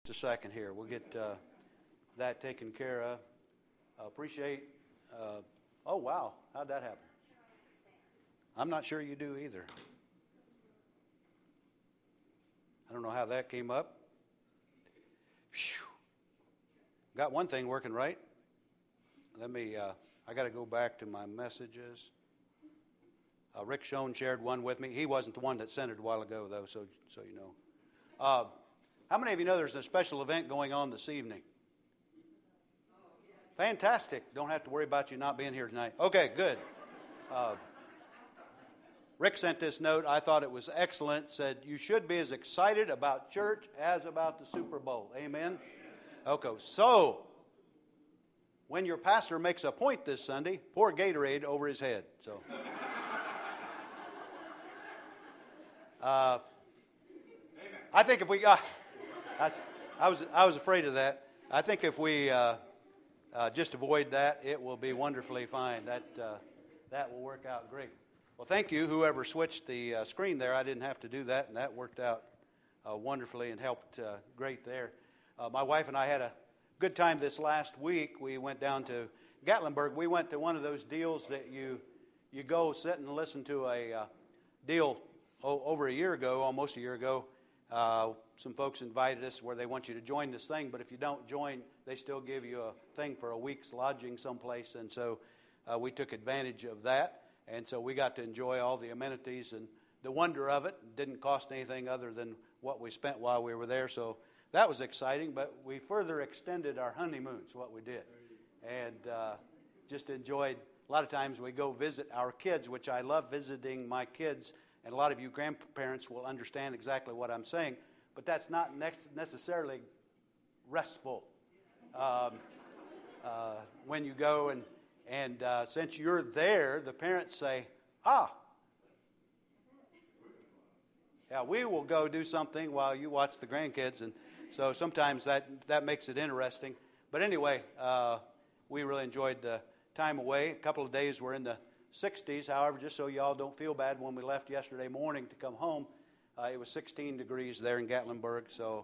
Just a second here. We'll get that taken care of. Appreciate. Oh, wow. How'd that happen? I'm not sure you do either. I don't know how that came up. Whew. Got one thing working right. Let me, I got to go back to my messages. Rick Schoen shared one with me. He wasn't the one that sent it a while ago, though, so you know. How many of you know there's a special event going on this evening? Fantastic. Don't have to worry about you not being here tonight. Okay, good. Rick sent this note. I thought it was excellent. Said, you should be as excited about church as about the Super Bowl. Amen? Okay, so when your pastor makes a point this Sunday, pour Gatorade over his head. So, I think if we got, I was afraid of that. I think if we just avoid that, it will be wonderfully fine. That will work out great. Well, thank you, whoever switched the screen there. I didn't have to do that, and that worked out wonderfully and helped great there. My wife and I had a good time this last week. We went down to Gatlinburg. We went to one of those deals that you go sit and listen to a deal over a year ago, almost a year ago. Some folks invited us where they want you to join this thing, but if you don't join, they still give you a thing for a week's lodging someplace, and so we took advantage of that. And so we got to enjoy all the amenities and the wonder of it. It didn't cost anything other than what we spent while we were there. So that was exciting. But we further extended our honeymoons, what we did. And just enjoyed. A lot of times we go visit our kids, which I love visiting my kids. And a lot of you grandparents will understand exactly what I'm saying. But that's not necessarily restful. When you go and since you're there, the parents say, yeah, we will go do something while you watch the grandkids. And so sometimes that makes it interesting. But anyway, we really enjoyed the time away. A couple of days were in the 60s. However, just so y'all don't feel bad, when we left yesterday morning to come home, it was 16 degrees there in Gatlinburg. So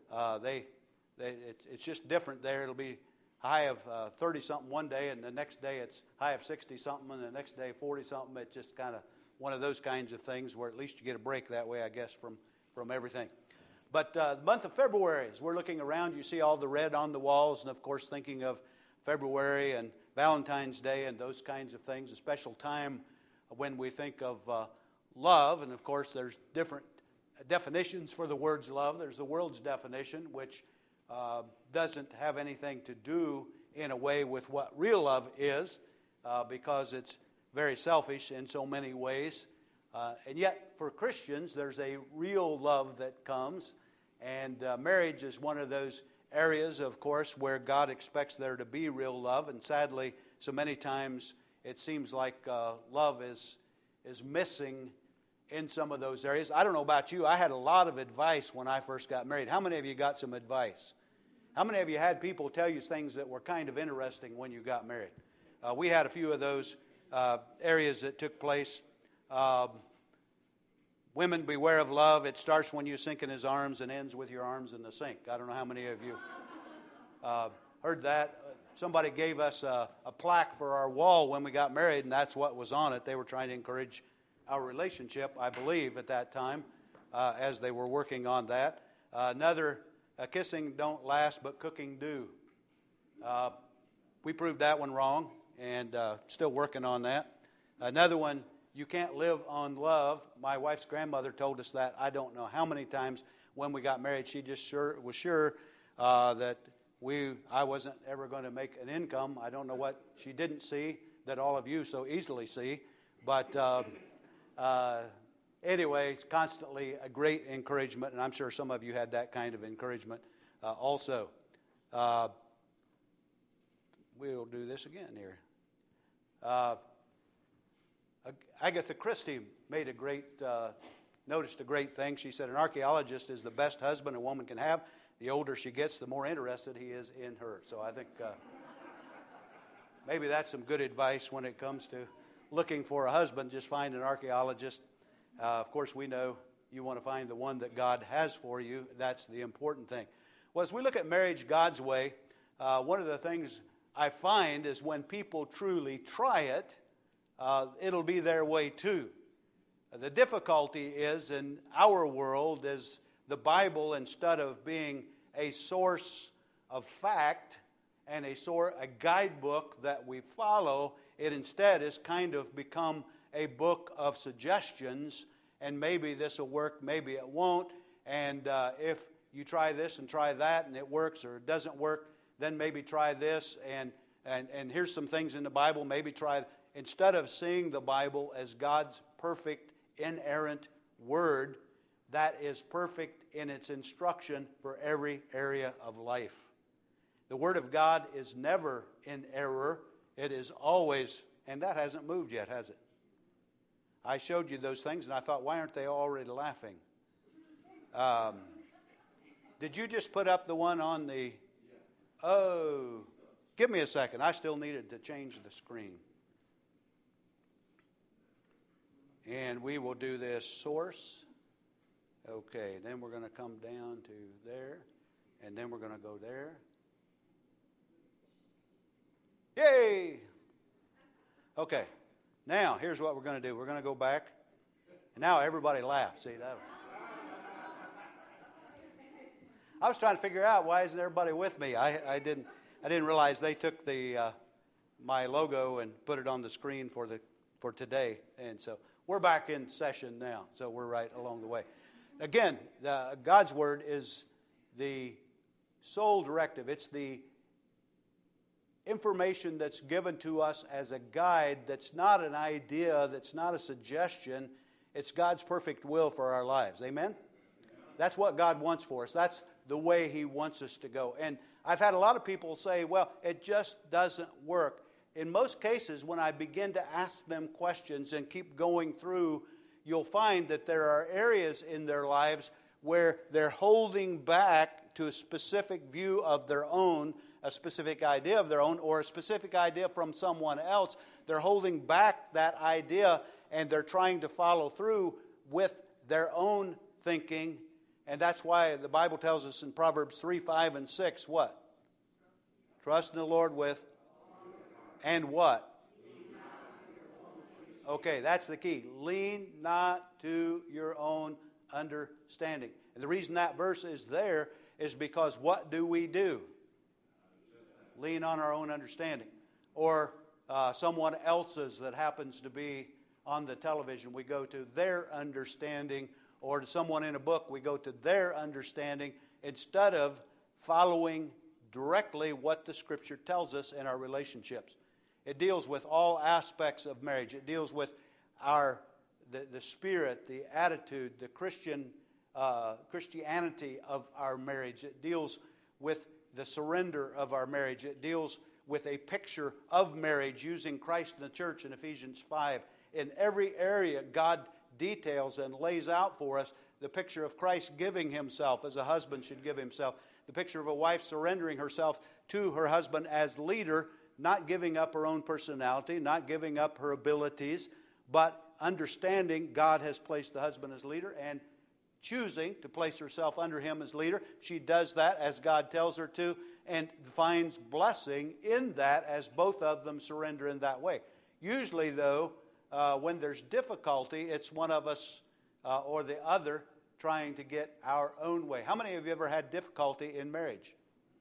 it's just different there. It'll be high of 30-something one day, and the next day it's high of 60-something, and the next day 40-something. It's just kind of one of those kinds of things where at least you get a break that way, I guess, from everything. But the month of February, as we're looking around, you see all the red on the walls, and of course thinking of February and Valentine's Day and those kinds of things, a special time when we think of love. And of course there's different definitions for the words love. There's the world's definition, which doesn't have anything to do in a way with what real love is, because it's very selfish in so many ways. And yet for Christians there's a real love that comes, and marriage is one of those areas, of course, where God expects there to be real love. And sadly, so many times it seems like love is missing in some of those areas. I don't know about you. I had a lot of advice when I first got married. How many of you got some advice? How many of you had people tell you things that were kind of interesting when you got married? We had a few of those areas that took place. Women, beware of love. It starts when you sink in his arms and ends with your arms in the sink. I don't know how many of you heard that. Somebody gave us a plaque for our wall when we got married, and that's what was on it. They were trying to encourage our relationship, I believe, at that time, as they were working on that. Another, kissing don't last, but cooking do. We proved that one wrong, and still working on that. Another one, you can't live on love. My wife's grandmother told us that. I don't know how many times when we got married, she just was sure that I wasn't ever going to make an income. I don't know what she didn't see that all of you so easily see. But anyway, it's constantly a great encouragement, and I'm sure some of you had that kind of encouragement also. We'll do this again here. Agatha Christie made noticed a great thing. She said, an archaeologist is the best husband a woman can have. The older she gets, the more interested he is in her. So I think maybe that's some good advice when it comes to looking for a husband. Just find an archaeologist. Of course, we know you want to find the one that God has for you. That's the important thing. Well, as we look at marriage God's way, one of the things I find is when people truly try it, it'll be their way too. The difficulty is in our world is the Bible, instead of being a source of fact and a guidebook that we follow, it instead has kind of become a book of suggestions, and maybe this will work, maybe it won't, and if you try this and try that and it works or it doesn't work, then maybe try this, and here's some things in the Bible, maybe try. Instead of seeing the Bible as God's perfect, inerrant Word that is perfect in its instruction for every area of life. The Word of God is never in error. It is always, and that hasn't moved yet, has it? I showed you those things, and I thought, why aren't they already laughing? Did you just put up the one on the... Oh, give me a second. I still needed to change the screen. And we will do this source. Okay, then we're going to come down to there. And then we're going to go there. Yay! Okay, now here's what we're going to do. We're going to go back. And now everybody laughs. See that? I was trying to figure out why isn't everybody with me. I didn't realize they took the my logo and put it on the screen for today. And so we're back in session now. So we're right along the way. Again, God's Word is the sole directive. It's the information that's given to us as a guide that's not an idea, that's not a suggestion. It's God's perfect will for our lives. Amen? That's what God wants for us. That's the way He wants us to go. And I've had a lot of people say, well, it just doesn't work. In most cases, when I begin to ask them questions and keep going through, you'll find that there are areas in their lives where they're holding back to a specific view of their own, a specific idea of their own, or a specific idea from someone else. They're holding back that idea, and they're trying to follow through with their own thinking. And that's why the Bible tells us in Proverbs 3, 5, and 6, what? Trust in the Lord with, and what? Okay, that's the key. Lean not to your own understanding. And the reason that verse is there is because what do we do? Lean on our own understanding. Or someone else's that happens to be on the television, we go to their understanding. Or to someone in a book, we go to their understanding instead of following directly what the Scripture tells us in our relationships. It deals with all aspects of marriage. It deals with the spirit, the attitude, the Christianity of our marriage. It deals with the surrender of our marriage. It deals with a picture of marriage using Christ and the church in Ephesians 5. In every area, God details and lays out for us the picture of Christ giving Himself as a husband should give himself. The picture of a wife surrendering herself to her husband as leader, not giving up her own personality, not giving up her abilities, but understanding God has placed the husband as leader and choosing to place herself under him as leader. She does that as God tells her to and finds blessing in that as both of them surrender in that way. Usually, though, when there's difficulty, it's one of us or the other trying to get our own way. How many of you ever had difficulty in marriage?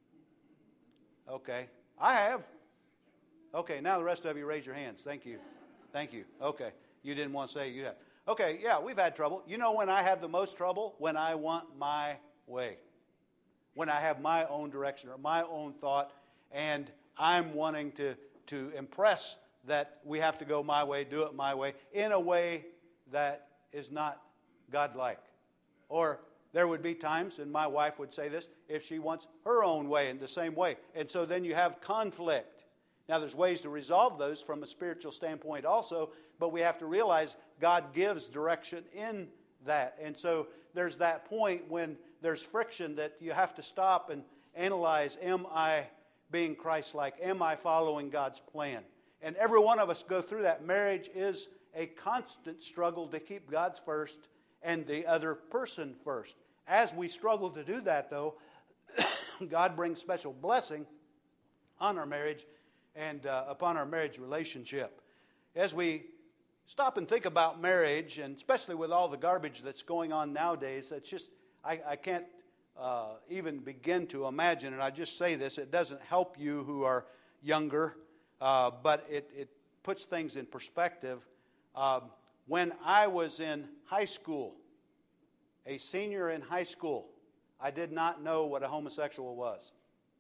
Okay. I have. Okay, now the rest of you raise your hands. Thank you. Thank you. Okay. You didn't want to say you have. Okay, yeah, we've had trouble. You know when I have the most trouble? When I want my way. When I have my own direction or my own thought, and I'm wanting to impress that we have to go my way, do it my way, in a way that is not godlike. Or there would be times, and my wife would say this, if she wants her own way in the same way. And so then you have conflict. Now there's ways to resolve those from a spiritual standpoint also, but we have to realize God gives direction in that. And so there's that point when there's friction that you have to stop and analyze, am I being Christ-like? Am I following God's plan? And every one of us go through that. Marriage is a constant struggle to keep God's first and the other person first. As we struggle to do that, though, God brings special blessing on our marriage and upon our marriage relationship. As we stop and think about marriage, and especially with all the garbage that's going on nowadays, it's just, I can't even begin to imagine, and I just say this, it doesn't help you who are younger, but it puts things in perspective. When I was in high school, a senior in high school, I did not know what a homosexual was.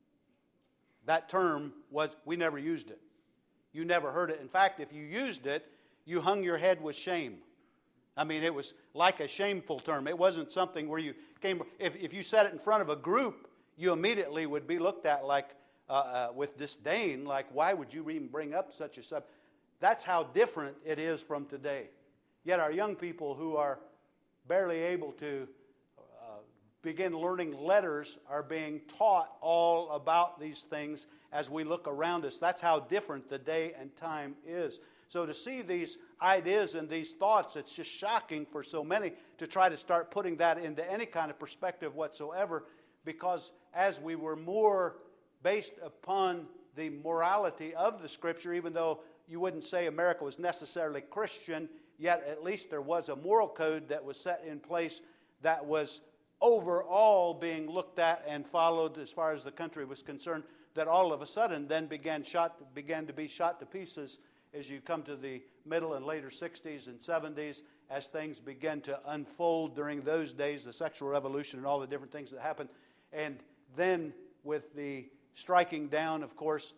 That term was, we never used it. You never heard it. In fact, if you used it, you hung your head with shame. I mean, it was like a shameful term. It wasn't something where you came, if you said it in front of a group, you immediately would be looked at like, with disdain, like, why would you even bring up such a subject? That's how different it is from today. Yet our young people who are barely able to begin learning letters are being taught all about these things as we look around us. That's how different the day and time is. So to see these ideas and these thoughts, it's just shocking for so many to try to start putting that into any kind of perspective whatsoever, because as we were more based upon the morality of the Scripture, even though you wouldn't say America was necessarily Christian, yet at least there was a moral code that was set in place that was overall being looked at and followed as far as the country was concerned, that all of a sudden then began to be shot to pieces as you come to the middle and later 60s and 70s, as things began to unfold during those days, the sexual revolution and all the different things that happened. And then with the striking down, of course,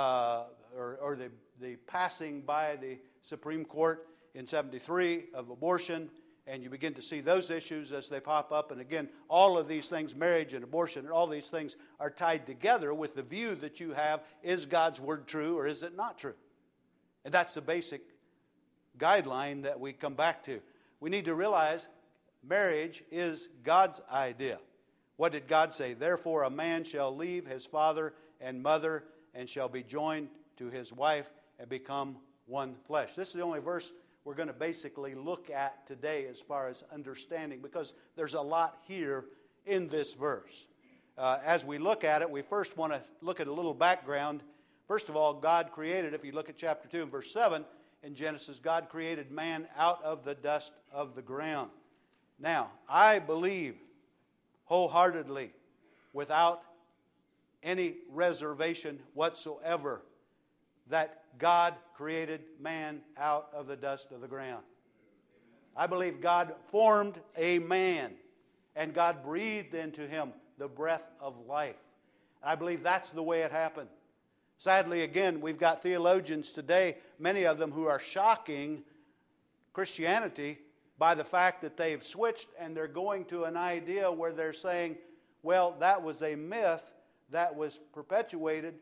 or the passing by the Supreme Court in 73 of abortion, and you begin to see those issues as they pop up. And again, all of these things, marriage and abortion, and all these things are tied together with the view that you have, is God's Word true or is it not true? And that's the basic guideline that we come back to. We need to realize marriage is God's idea. What did God say? Therefore a man shall leave his father and mother and shall be joined to his wife and become one flesh. This is the only verse we're going to basically look at today as far as understanding, because there's a lot here in this verse. As we look at it, we first want to look at a little background. First of all, God created, if you look at chapter 2 and verse 7 in Genesis, God created man out of the dust of the ground. Now, I believe wholeheartedly, without any reservation whatsoever, that God created man out of the dust of the ground. I believe God formed a man, and God breathed into him the breath of life. I believe that's the way it happened. Sadly, again, we've got theologians today, many of them who are shocking Christianity by the fact that they've switched and they're going to an idea where they're saying, well, that was a myth that was perpetuated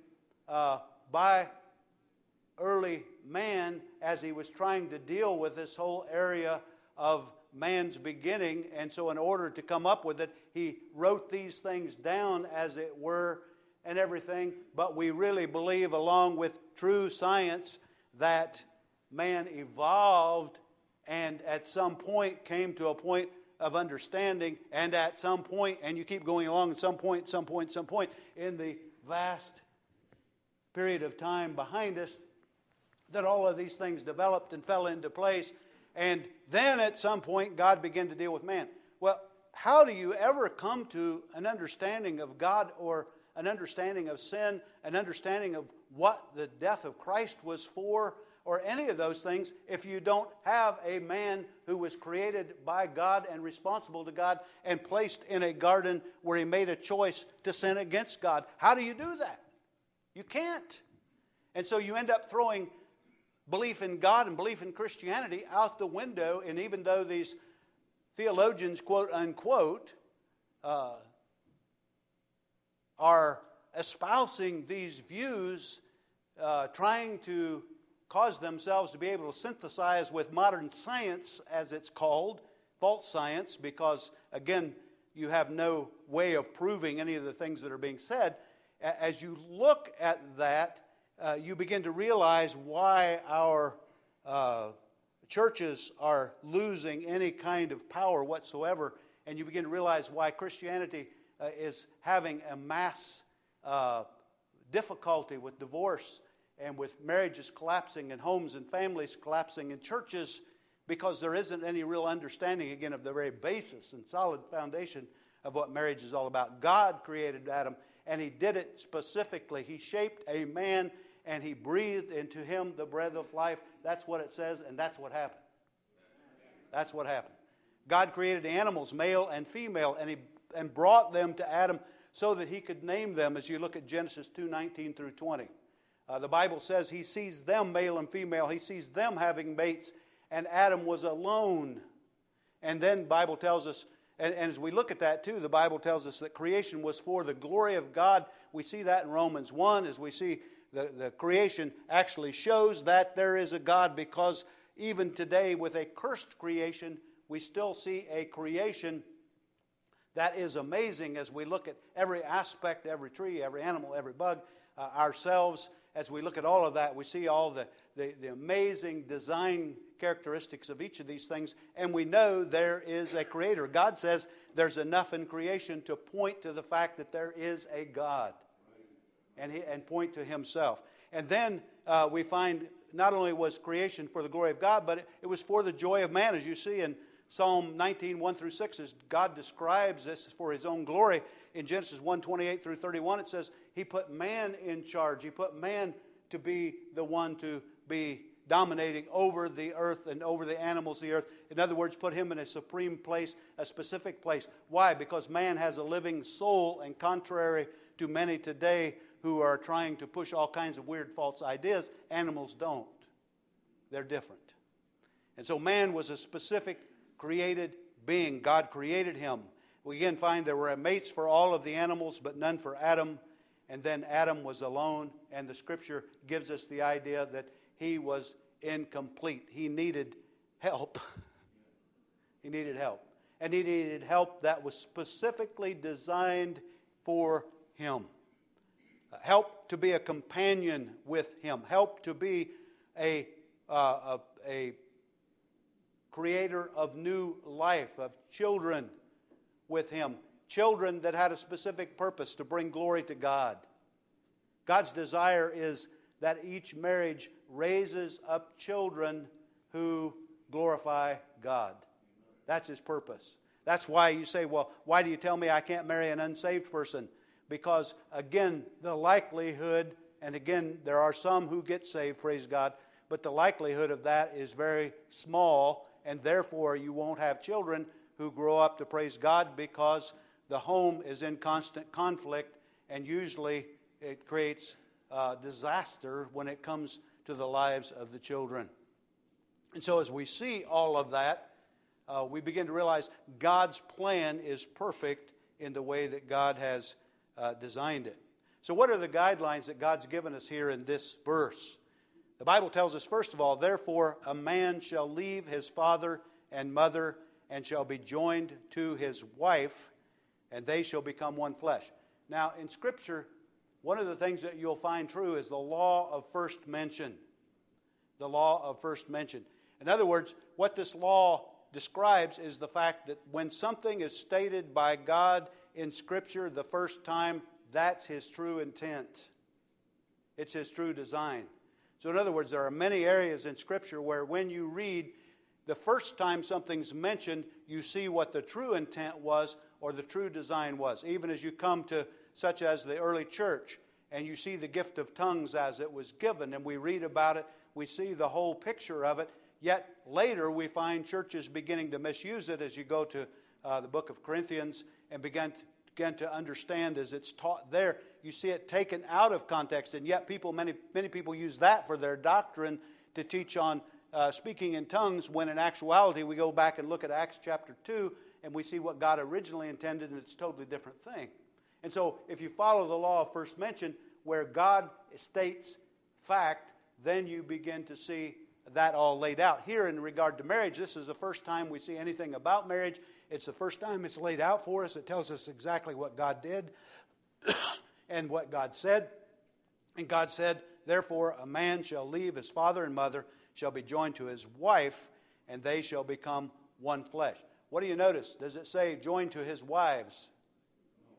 by early man as he was trying to deal with this whole area of man's beginning. And so in order to come up with it, he wrote these things down as it were and everything. But we really believe, along with true science, that man evolved and at some point came to a point of understanding, and at some point, and you keep going along, at some point, in the vast period of time behind us, that all of these things developed and fell into place. And then at some point, God began to deal with man. Well, how do you ever come to an understanding of God, or an understanding of sin, an understanding of what the death of Christ was for, or any of those things, if you don't have a man who was created by God and responsible to God and placed in a garden where he made a choice to sin against God? How do you do that? You can't. And so you end up throwing belief in God and belief in Christianity out the window. And even though these theologians, quote unquote, are espousing these views, trying to cause themselves to be able to synthesize with modern science, as it's called, false science, because, again, you have no way of proving any of the things that are being said. As you look at that, you begin to realize why our churches are losing any kind of power whatsoever, and you begin to realize why Christianity is having a mass difficulty with divorce and with marriages collapsing and homes and families collapsing and churches, because there isn't any real understanding, again, of the very basis and solid foundation of what marriage is all about. God created Adam, and He did it specifically. He shaped a man, and He breathed into him the breath of life. That's what it says, and that's what happened. That's what happened. God created animals, male and female, and brought them to Adam so that He could name them, as you look at Genesis 2:19 through 20. The Bible says He sees them, male and female. He sees them having mates, and Adam was alone. And then the Bible tells us, and as we look at that too, the Bible tells us that creation was for the glory of God. We see that in Romans 1, as we see the creation actually shows that there is a God, because even today with a cursed creation, we still see a creation that is amazing as we look at every aspect, every tree, every animal, every bug, ourselves. As we look at all of that, we see all the amazing design characteristics of each of these things, and we know there is a creator. God says there's enough in creation to point to the fact that there is a God, and point to Himself. And then we find not only was creation for the glory of God, but it was for the joy of man, as you see in Psalm 19, 1 through 6, as God describes this for His own glory. In Genesis 1, 28 through 31, it says He put man in charge. He put man to be the one to be dominating over the earth and over the animals of the earth. In other words, put him in a supreme place, a specific place. Why? Because man has a living soul, and contrary to many today who are trying to push all kinds of weird false ideas, animals don't. They're different. And so man was a specific created being. God created him. We again find there were mates for all of the animals, but none for Adam. And then Adam was alone, and the Scripture gives us the idea that he was incomplete. He needed help. He needed help. And he needed help that was specifically designed for him. Help to be a companion with him. Help to be a creator of new life, of children with him. Children that had a specific purpose to bring glory to God. God's desire is that each marriage raises up children who glorify God. That's His purpose. That's why you say, well, why do you tell me I can't marry an unsaved person? Because, again, the likelihood, and again, there are some who get saved, praise God, but the likelihood of that is very small, and therefore you won't have children who grow up to praise God, because the home is in constant conflict, and usually it creates disaster when it comes to the lives of the children. And so as we see all of that, we begin to realize God's plan is perfect in the way that God has designed it. So what are the guidelines that God's given us here in this verse? The Bible tells us, first of all, therefore a man shall leave his father and mother and shall be joined to his wife, and they shall become one flesh. Now, in Scripture, one of the things that you'll find true is the law of first mention. The law of first mention. In other words, what this law describes is the fact that when something is stated by God in Scripture the first time, that's His true intent. It's His true design. So in other words, there are many areas in Scripture where when you read the first time something's mentioned, you see what the true intent was or the true design was. Even as you come to such as the early church, and you see the gift of tongues as it was given, and we read about it, we see the whole picture of it, yet later we find churches beginning to misuse it as you go to the book of Corinthians and begin to understand as it's taught there. You see it taken out of context, and yet many people use that for their doctrine to teach on speaking in tongues, when in actuality we go back and look at Acts chapter 2 and we see what God originally intended, and it's a totally different thing. And so if you follow the law of first mention, where God states fact, then you begin to see that all laid out. Here in regard to marriage, this is the first time we see anything about marriage. It's the first time it's laid out for us. It tells us exactly what God did and what God said. And God said, therefore a man shall leave his father and mother, shall be joined to his wife, and they shall become one flesh. What do you notice? Does it say joined to his wives?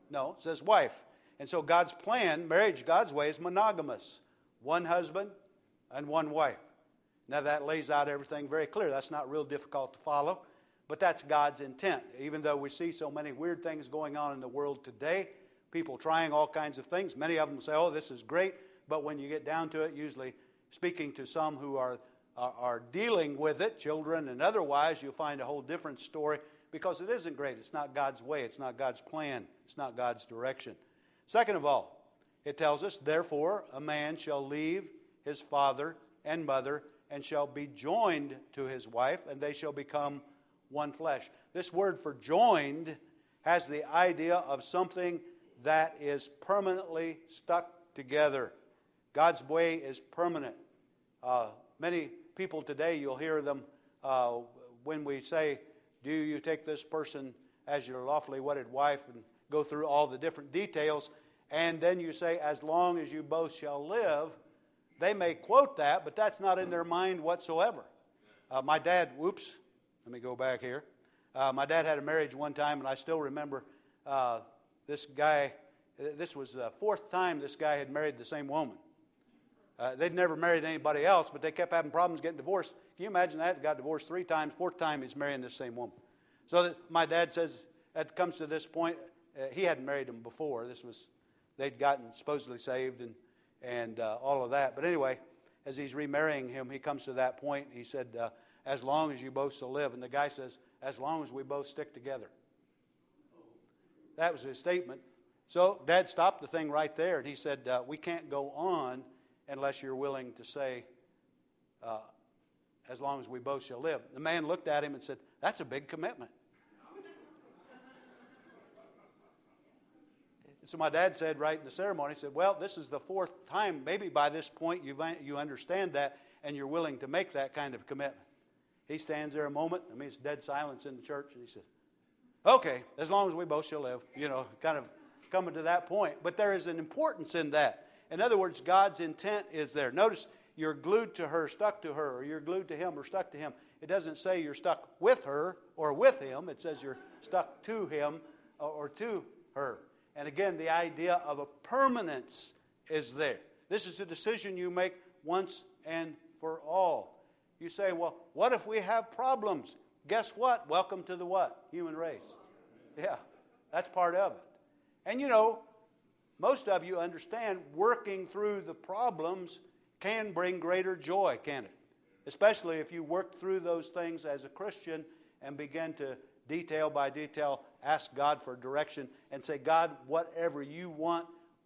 No, it says wife. And so God's plan, marriage, God's way, is monogamous. One husband and one wife. Now that lays out everything very clear. That's not real difficult to follow. But that's God's intent. Even though we see so many weird things going on in the world today, people trying all kinds of things, many of them say, oh, this is great. But when you get down to it, usually speaking to some who are dealing with it, children and otherwise, you'll find a whole different story because it isn't great. It's not God's way. It's not God's plan. It's not God's direction. Second of all, it tells us, therefore, a man shall leave his father and mother and shall be joined to his wife, and they shall become one flesh. This word for joined has the idea of something that is permanently stuck together. God's way is permanent. Many people today, you'll hear them when we say, do you take this person as your lawfully wedded wife, and go through all the different details, and then you say, as long as you both shall live. They may quote that, but that's not in their mind whatsoever. My dad, let me go back here. My dad had a marriage one time, and I still remember this guy. This was the fourth time this guy had married the same woman. They'd never married anybody else, but they kept having problems getting divorced. Can you imagine that? Got divorced 3 times. Fourth time he's marrying this same woman. So my dad says, it comes to this point, he hadn't married him before. They'd gotten supposedly saved and all of that. But anyway, as he's remarrying him, he comes to that point. He said, as long as you both shall live. And the guy says, as long as we both stick together. That was his statement. So Dad stopped the thing right there, and he said, we can't go on unless you're willing to say, as long as we both shall live. The man looked at him and said, that's a big commitment. So my dad said right in the ceremony, he said, well, this is the 4th time. Maybe by this point you understand that and you're willing to make that kind of commitment. He stands there a moment. I mean, it's dead silence in the church. And he says, okay, as long as we both shall live. Kind of coming to that point. But there is an importance in that. In other words, God's intent is there. Notice you're glued to her, stuck to her, or you're glued to him or stuck to him. It doesn't say you're stuck with her or with him. It says you're stuck to him or to her. And again, the idea of a permanence is there. This is a decision you make once and for all. You say, well, what if we have problems? Guess what? Welcome to the what? Human race. Yeah, that's part of it. And most of you understand working through the problems can bring greater joy, can it? Especially if you work through those things as a Christian and begin to detail by detail ask God for direction and say, God, whatever you want,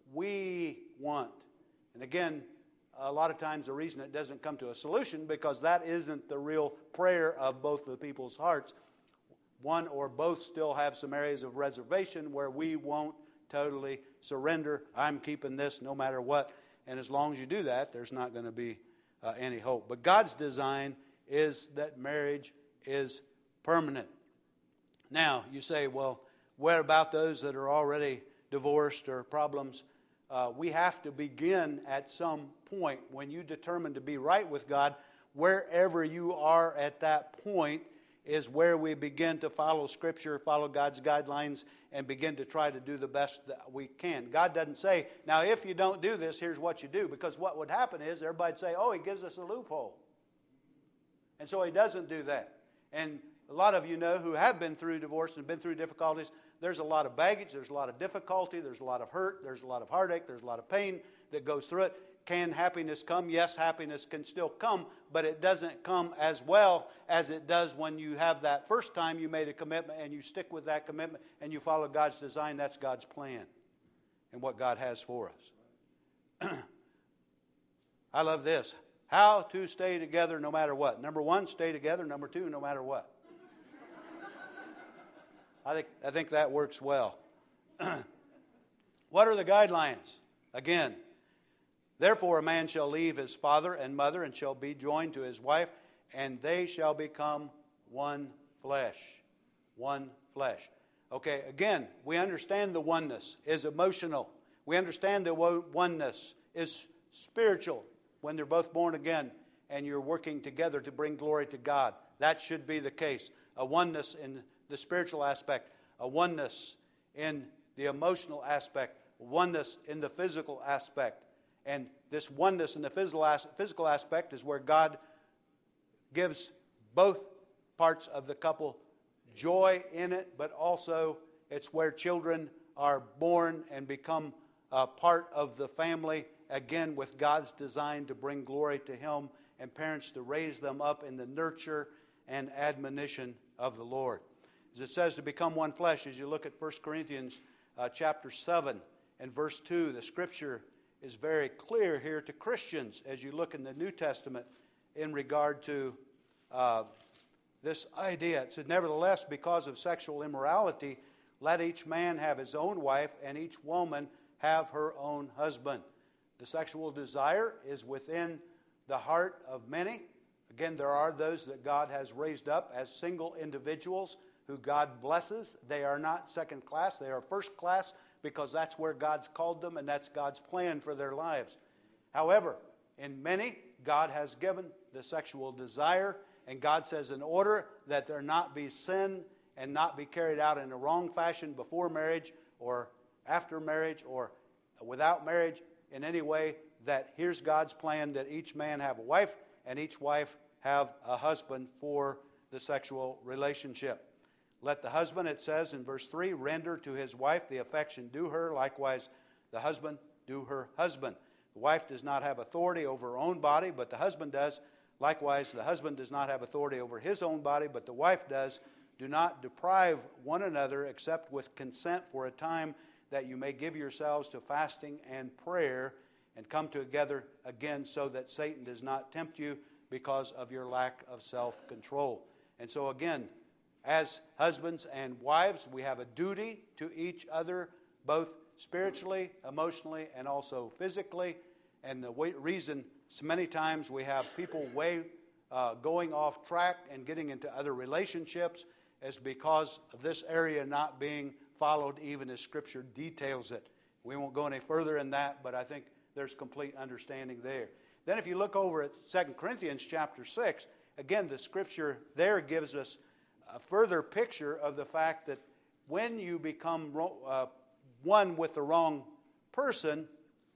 we want. And again, a lot of times the reason it doesn't come to a solution because that isn't the real prayer of both the people's hearts. One or both still have some areas of reservation where we won't totally surrender. I'm keeping this no matter what. And as long as you do that, there's not going to be any hope. But God's design is that marriage is permanent. Now, you say, well, what about those that are already divorced or problems? We have to begin at some point when you determine to be right with God. Wherever you are at that point is where we begin to follow Scripture, follow God's guidelines, and begin to try to do the best that we can. God doesn't say, now if you don't do this, here's what you do. Because what would happen is everybody'd say, oh, he gives us a loophole. And so he doesn't do that. And a lot of you know who have been through divorce and been through difficulties, there's a lot of baggage, there's a lot of difficulty, there's a lot of hurt, there's a lot of heartache, there's a lot of pain that goes through it. Can happiness come? Yes, happiness can still come, but it doesn't come as well as it does when you have that first time you made a commitment and you stick with that commitment and you follow God's design. That's God's plan and what God has for us. I love this. How to stay together no matter what. Number 1, stay together. Number 2, no matter what. I think that works well. What are the guidelines? Again, therefore a man shall leave his father and mother and shall be joined to his wife, and they shall become one flesh. One flesh. Okay, again, we understand the oneness is emotional. We understand the oneness is spiritual when they're both born again and you're working together to bring glory to God. That should be the case. A oneness in the spiritual aspect, a oneness in the emotional aspect, oneness in the physical aspect. And this oneness in the physical aspect is where God gives both parts of the couple joy in it, but also it's where children are born and become a part of the family, again with God's design to bring glory to Him, and parents to raise them up in the nurture and admonition of the Lord. As it says, to become one flesh, as you look at 1 Corinthians chapter 7 and verse 2, the Scripture is very clear here to Christians as you look in the New Testament in regard to this idea. It said, nevertheless, because of sexual immorality, let each man have his own wife, and each woman have her own husband. The sexual desire is within the heart of many. Again, there are those that God has raised up as single individuals who God blesses. They are not second class, they are first class, because that's where God's called them and that's God's plan for their lives. However, in many, God has given the sexual desire, and God says in order that there not be sin and not be carried out in a wrong fashion before marriage or after marriage or without marriage in any way, that here's God's plan that each man have a wife and each wife have a husband for the sexual relationship. Let the husband, it says in verse 3, render to his wife the affection due her. Likewise, the husband due her husband. The wife does not have authority over her own body, but the husband does. Likewise, the husband does not have authority over his own body, but the wife does. Do not deprive one another except with consent for a time, that you may give yourselves to fasting and prayer and come together again, so that Satan does not tempt you because of your lack of self-control. And so again, as husbands and wives, we have a duty to each other, both spiritually, emotionally, and also physically. And the reason so many times we have people going off track and getting into other relationships is because of this area not being followed even as Scripture details it. We won't go any further in that, but I think there's complete understanding there. Then if you look over at 2 Corinthians chapter 6, again, the Scripture there gives us a further picture of the fact that when you become one with the wrong person,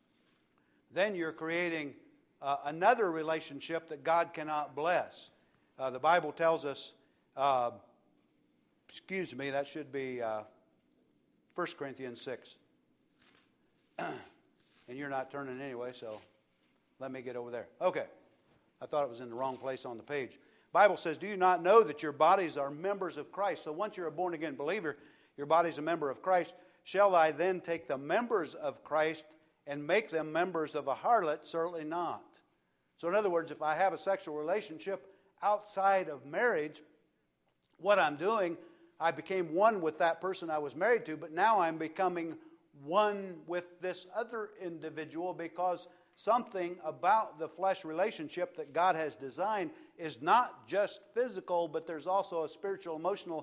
then you're creating another relationship that God cannot bless. The Bible tells us, that should be 1 Corinthians 6. And you're not turning anyway, so let me get over there. Okay. I thought it was in the wrong place on the page. The Bible says, do you not know that your bodies are members of Christ? So once you're a born-again believer, your body's a member of Christ. Shall I then take the members of Christ and make them members of a harlot? Certainly not. So in other words, if I have a sexual relationship outside of marriage, what I'm doing, I became one with that person I was married to, but now I'm becoming one with this other individual, because something about the flesh relationship that God has designed is not just physical, but there's also a spiritual, emotional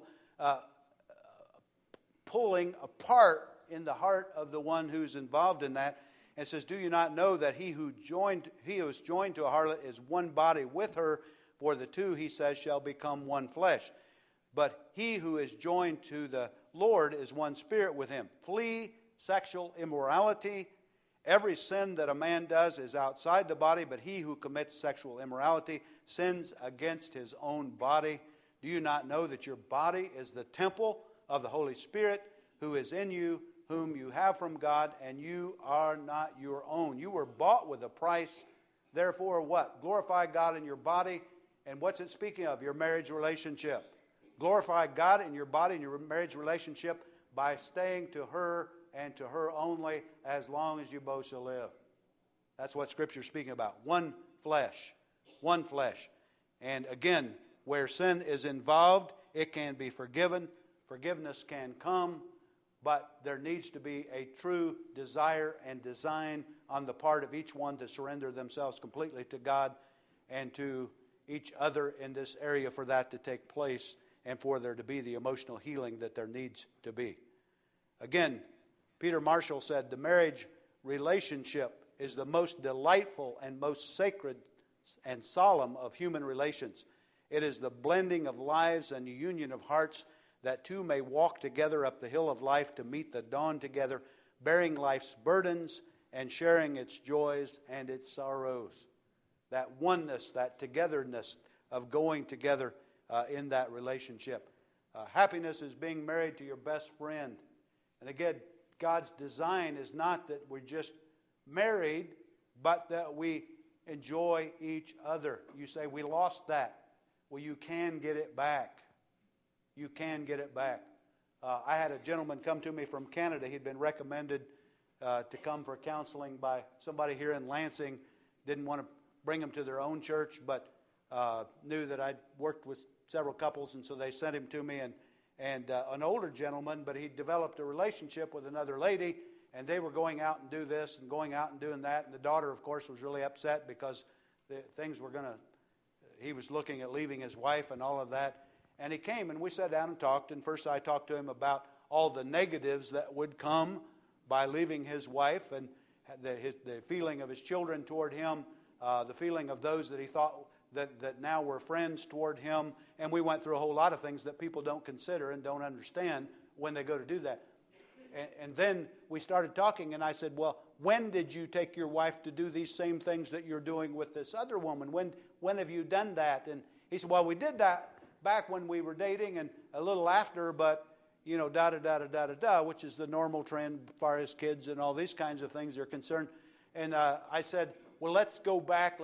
pulling apart in the heart of the one who's involved in that. And it says, do you not know that he who is joined to a harlot is one body with her? For the two, he says, shall become one flesh. But he who is joined to the Lord is one spirit with him. Flee sexual immorality. Every sin that a man does is outside the body, but he who commits sexual immorality sins against his own body. Do you not know that your body is the temple of the Holy Spirit who is in you, whom you have from God, and you are not your own? You were bought with a price. Therefore, what? Glorify God in your body. And what's it speaking of? Your marriage relationship. Glorify God in your body and your marriage relationship by staying to her and to her only as long as you both shall live. That's what Scripture's speaking about. One flesh. One flesh. And again, where sin is involved, it can be forgiven. Forgiveness can come. But there needs to be a true desire and design on the part of each one to surrender themselves completely to God and to each other in this area for that to take place and for there to be the emotional healing that there needs to be. Again, Peter Marshall said, the marriage relationship is the most delightful and most sacred and solemn of human relations. It is the blending of lives and the union of hearts that two may walk together up the hill of life to meet the dawn together, bearing life's burdens and sharing its joys and its sorrows. That oneness, that togetherness of going together in that relationship. Happiness is being married to your best friend. And again, God's design is not that we're just married, but that we enjoy each other. You say, we lost that. Well, you can get it back. You can get it back. I had a gentleman come to me from Canada. He'd been recommended to come for counseling by somebody here in Lansing. Didn't want to bring him to their own church, but knew that I'd worked with several couples, and so they sent him to me. And an older gentleman, but he developed a relationship with another lady, and they were going out and do this and going out and doing that. And the daughter, of course, was really upset because things were he was looking at leaving his wife and all of that. And he came, and we sat down and talked. And first I talked to him about all the negatives that would come by leaving his wife, and the feeling of his children toward him, the feeling of those that he thought that now were friends toward him. And we went through a whole lot of things that people don't consider and don't understand when they go to do that. And then we started talking, and I said, well, when did you take your wife to do these same things that you're doing with this other woman? When have you done that? And he said, well, we did that back when we were dating and a little after, but, da-da-da-da-da-da-da, which is the normal trend as far as kids and all these kinds of things are concerned. And I said, well, let's go back.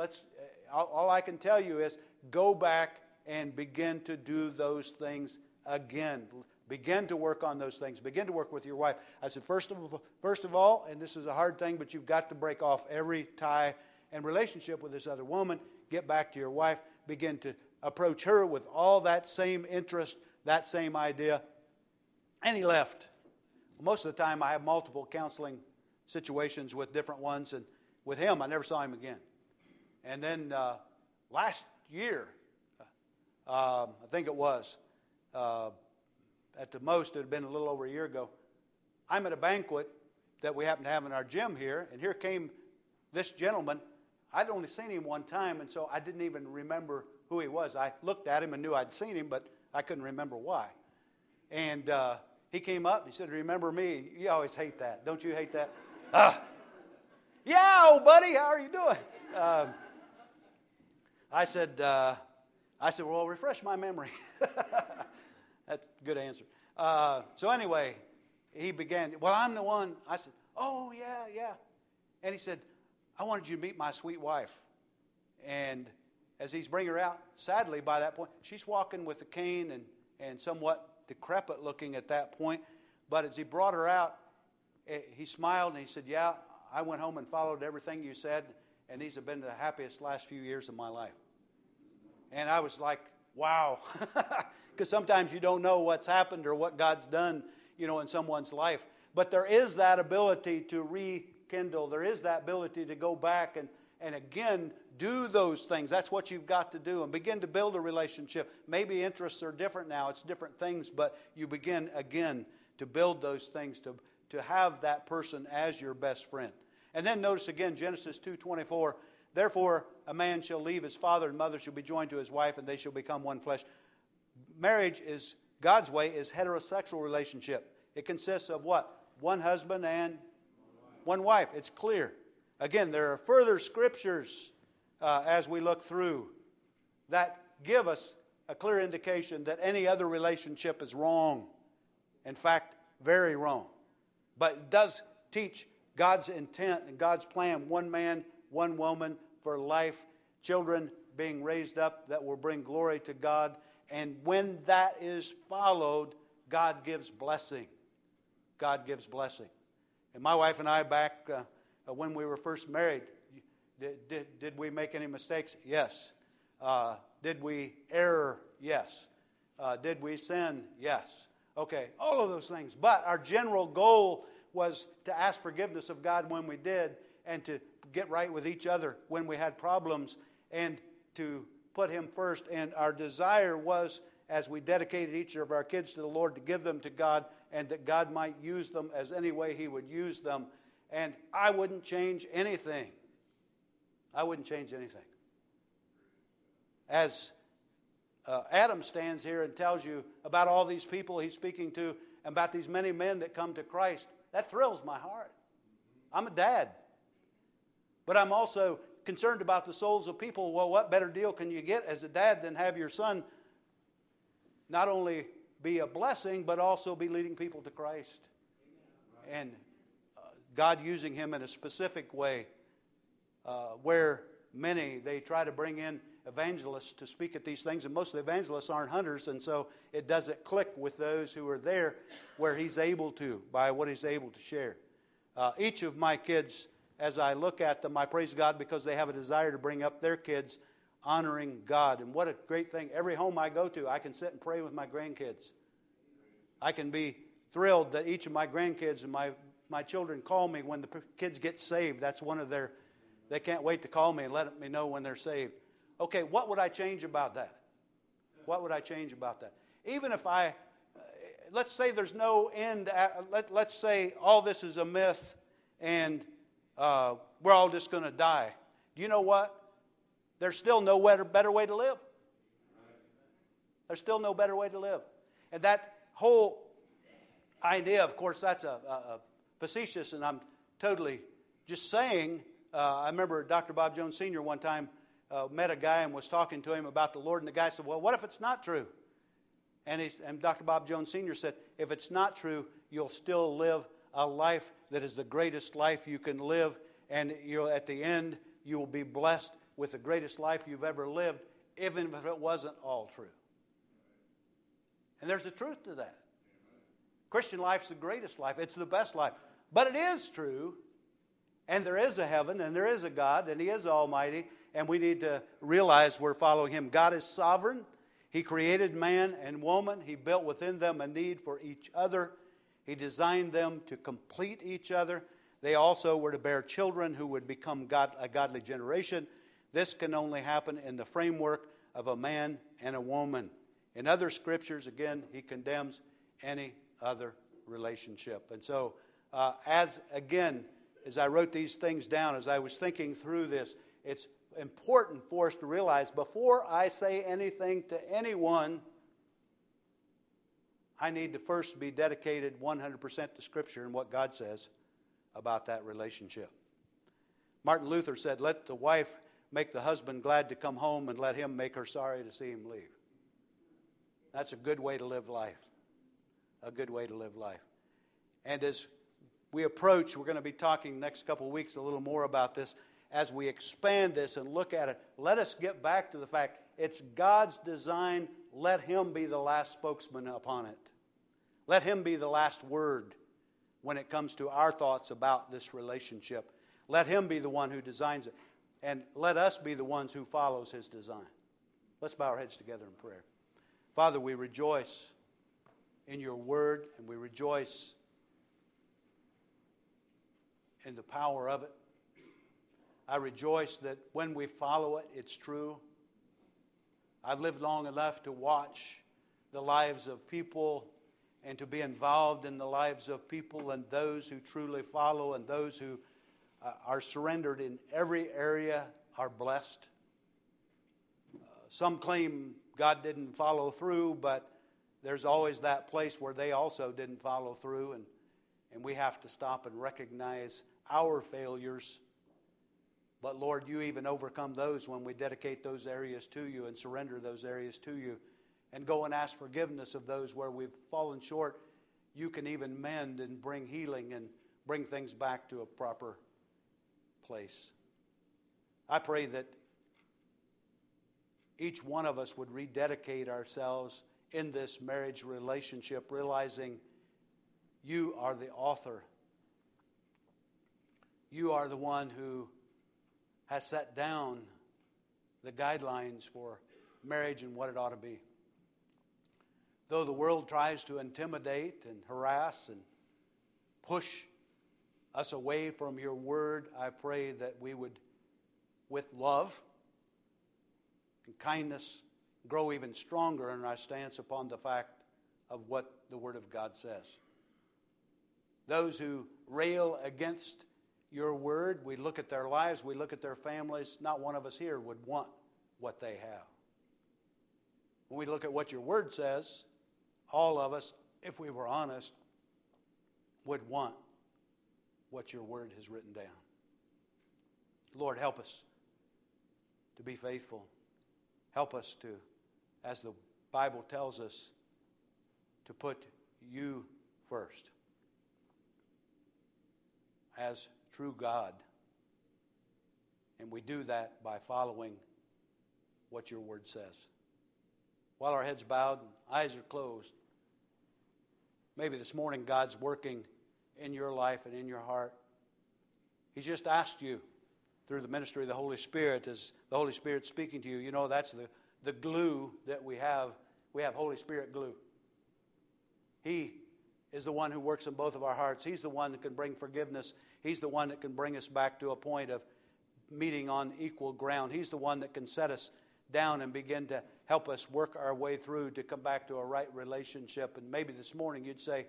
All I can tell you is go back and begin to do those things again. Begin to work on those things. Begin to work with your wife. I said, first of all, and this is a hard thing, but you've got to break off every tie and relationship with this other woman. Get back to your wife. Begin to approach her with all that same interest, that same idea. And he left. Most of the time, I have multiple counseling situations with different ones, and with him, I never saw him again. And then last year, I think it was, at the most, it had been a little over a year ago, I'm at a banquet that we happen to have in our gym here, and here came this gentleman. I'd only seen him one time, and so I didn't even remember who he was. I looked at him and knew I'd seen him, but I couldn't remember why. And he came up, and he said, remember me? You always hate that. Don't you hate that? Yeah, old buddy, how are you doing? I said, well, refresh my memory. That's a good answer. So anyway, he began, well, I'm the one. I said, oh, yeah. And he said, I wanted you to meet my sweet wife. And as he's bringing her out, sadly, by that point, she's walking with a cane and somewhat decrepit looking at that point. But as he brought her out, he smiled and he said, yeah, I went home and followed everything you said, and these have been the happiest last few years of my life. And I was like, wow. Because sometimes you don't know what's happened or what God's done, in someone's life. But there is that ability to rekindle. There is that ability to go back and again, do those things. That's what you've got to do. And begin to build a relationship. Maybe interests are different now. It's different things. But you begin again to build those things, to have that person as your best friend. And then notice again, Genesis 2:24. Therefore, a man shall leave his father and mother, shall be joined to his wife, and they shall become one flesh. Marriage is, God's way, is heterosexual relationship. It consists of what? One husband and one wife. It's clear. Again, there are further scriptures as we look through that give us a clear indication that any other relationship is wrong. In fact, very wrong. But it does teach God's intent and God's plan. One man, one woman for life. Children being raised up that will bring glory to God. And when that is followed, God gives blessing. God gives blessing. And my wife and I back when we were first married, did we make any mistakes? Yes. Did we err? Yes. Did we sin? Yes. Okay, all of those things. But our general goal was to ask forgiveness of God when we did, and to get right with each other when we had problems, and to put Him first. And our desire was, as we dedicated each of our kids to the Lord, to give them to God, and that God might use them as any way He would use them. And I wouldn't change anything. I wouldn't change anything. As Adam stands here and tells you about all these people he's speaking to, and about these many men that come to Christ, that thrills my heart. I'm a dad. But I'm also concerned about the souls of people. Well, what better deal can you get as a dad than have your son not only be a blessing, but also be leading people to Christ? And God using him in a specific way, where many, they try to bring in evangelists to speak at these things, and most of the evangelists aren't hunters, and so it doesn't click with those who are there where he's able to, by what he's able to share. Each of my kids, as I look at them, I praise God because they have a desire to bring up their kids honoring God. And what a great thing. Every home I go to, I can sit and pray with my grandkids. I can be thrilled that each of my grandkids and my children call me when the kids get saved. That's one of their, they can't wait to call me and let me know when they're saved. Okay, what would I change about that? What would I change about that? Even if let's say there's no end, let's say all this is a myth and we're all just going to die. Do you know what? There's still no better way to live. There's still no better way to live. And that whole idea, of course, that's a facetious, and I'm totally just saying. I remember Dr. Bob Jones Sr. one time met a guy and was talking to him about the Lord, and the guy said, well, what if it's not true? And Dr. Bob Jones Sr. said, if it's not true, you'll still live a life that is the greatest life you can live, and at the end, you will be blessed with the greatest life you've ever lived, even if it wasn't all true. And there's a truth to that. Christian life's the greatest life. It's the best life. But it is true, and there is a heaven, and there is a God, and He is almighty, and we need to realize we're following Him. God is sovereign. He created man and woman. He built within them a need for each other. He designed them to complete each other. They also were to bear children who would become a godly generation. This can only happen in the framework of a man and a woman. In other scriptures, again, He condemns any other relationship. And so, as I wrote these things down, as I was thinking through this, it's important for us to realize before I say anything to anyone, I need to first be dedicated 100% to Scripture and what God says about that relationship. Martin Luther said, let the wife make the husband glad to come home and let him make her sorry to see him leave. That's a good way to live life. A good way to live life. And as we approach, we're going to be talking next couple of weeks a little more about this. As we expand this and look at it, let us get back to the fact it's God's design. Let Him be the last spokesman upon it. Let Him be the last word when it comes to our thoughts about this relationship. Let Him be the one who designs it. And let us be the ones who follows His design. Let's bow our heads together in prayer. Father, we rejoice in Your Word, and we rejoice in the power of it. I rejoice that when we follow it, it's true. I've lived long enough to watch the lives of people and to be involved in the lives of people, and those who truly follow and those who are surrendered in every area are blessed. Some claim God didn't follow through, but there's always that place where they also didn't follow through, and we have to stop and recognize our failures. But Lord, You even overcome those when we dedicate those areas to You and surrender those areas to You and go and ask forgiveness of those where we've fallen short. You can even mend and bring healing and bring things back to a proper place. I pray that each one of us would rededicate ourselves in this marriage relationship, realizing You are the author. You are the one who has set down the guidelines for marriage and what it ought to be. Though the world tries to intimidate and harass and push us away from Your Word, I pray that we would, with love and kindness, grow even stronger in our stance upon the fact of what the Word of God says. Those who rail against Your Word, we look at their lives, we look at their families, not one of us here would want what they have. when we look at what your Word says, all of us, if we were honest, would want what your Word has written down. Lord, help us to be faithful. Help us to, as the Bible tells us, to put you first as true God. And we do that by following what your Word says. While our heads bowed and eyes are closed, maybe this morning God's working in your life and in your heart. He's just asked you through the ministry of the Holy Spirit, as the Holy Spirit speaking to you. You know, that's the glue that we have. We have Holy Spirit glue. He is the one who works in both of our hearts. He's the one that can bring forgiveness. He's the one that can bring us back to a point of meeting on equal ground. He's the one that can set us down and begin to help us work our way through to come back to a right relationship. And maybe this morning you'd say,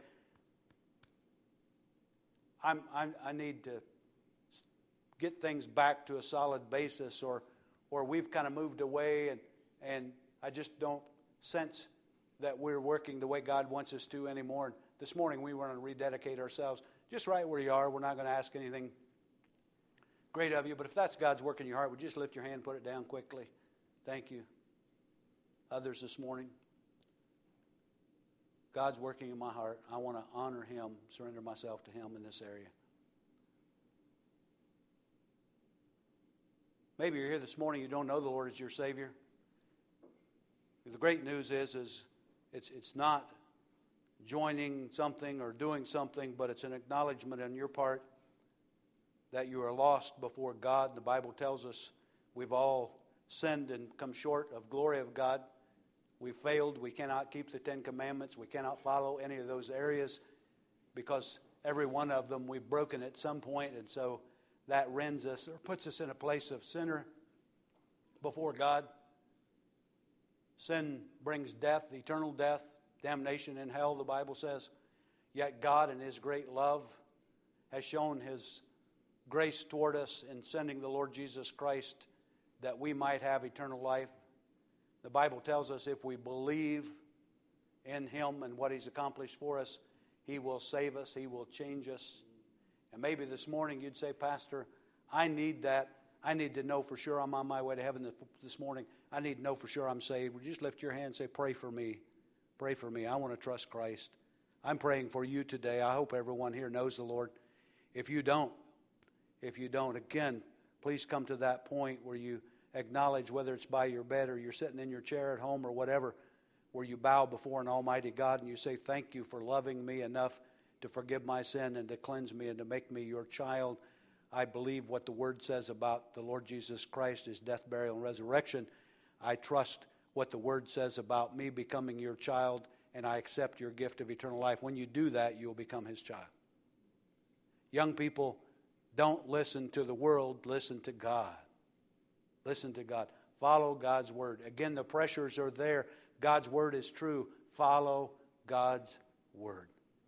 I need to get things back to a solid basis, or we've kind of moved away and I just don't sense that we're working the way God wants us to anymore. And this morning we want to rededicate ourselves just right where you are. We're not going to ask anything great of you, but if that's God's work in your heart, would you just lift your hand and put it down quickly? Thank you. Others this morning, God's working in my heart. I want to honor Him, surrender myself to Him in this area. Maybe you're here this morning, you don't know the Lord as your Savior. The great news is it's not joining something or doing something, but it's an acknowledgement on your part that you are lost before God. The Bible tells us we've all sinned and come short of glory of God. We've failed. We cannot keep the Ten Commandments. We cannot follow any of those areas because every one of them we've broken at some point, and so that rends us or puts us in a place of sinner before God. Sin brings death, eternal death, damnation in hell, the Bible says. Yet God in His great love has shown His grace toward us in sending the Lord Jesus Christ that we might have eternal life. The Bible tells us if we believe in Him and what He's accomplished for us, He will save us, He will change us. And maybe this morning you'd say, Pastor, I need that. I need to know for sure I'm on my way to heaven this morning. I need to know for sure I'm saved. Would you just lift your hand and say, pray for me. Pray for me. I want to trust Christ. I'm praying for you today. I hope everyone here knows the Lord. If you don't, again, please come to that point where you acknowledge, whether it's by your bed or you're sitting in your chair at home or whatever, where you bow before an almighty God and you say, thank you for loving me enough to forgive my sin and to cleanse me and to make me your child. I believe what the Word says about the Lord Jesus Christ, His death, burial, and resurrection. I trust what the Word says about me becoming your child, and I accept your gift of eternal life. When you do that, you will become His child. Young people, don't listen to the world, listen to God. Listen to God. Follow God's Word. Again, the pressures are there. God's Word is true. Follow God's Word.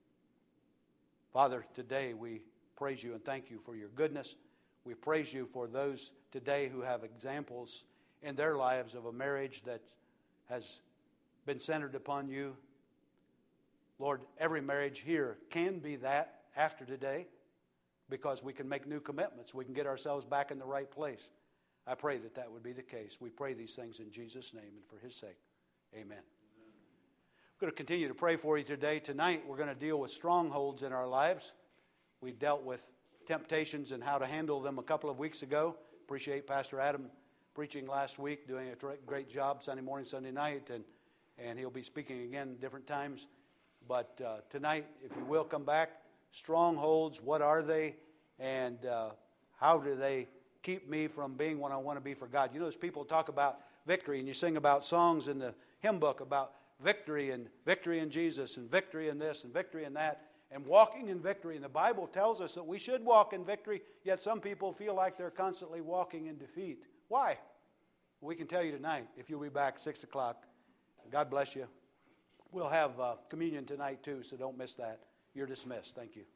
Father, today we praise you and thank you for your goodness. We praise you for those today who have examples in their lives of a marriage that has been centered upon you. Lord, every marriage here can be that after today because we can make new commitments. We can get ourselves back in the right place. I pray that that would be the case. We pray these things in Jesus' name and for His sake. Amen. I'm going to continue to pray for you today. Tonight we're going to deal with strongholds in our lives. We dealt with temptations and how to handle them a couple of weeks ago. Appreciate Pastor Adam preaching last week, doing a great job Sunday morning, Sunday night, and he'll be speaking again different times. But tonight, if you will, come back. Strongholds, what are they? And how do they keep me from being what I want to be for God? You know, as people talk about victory, and you sing about songs in the hymn book about victory in Jesus and victory in this and victory in that and walking in victory. And the Bible tells us that we should walk in victory, yet some people feel like they're constantly walking in defeat. Why? We can tell you tonight, if you'll be back 6 o'clock. God bless you. We'll have communion tonight too, so don't miss that. You're dismissed. Thank you.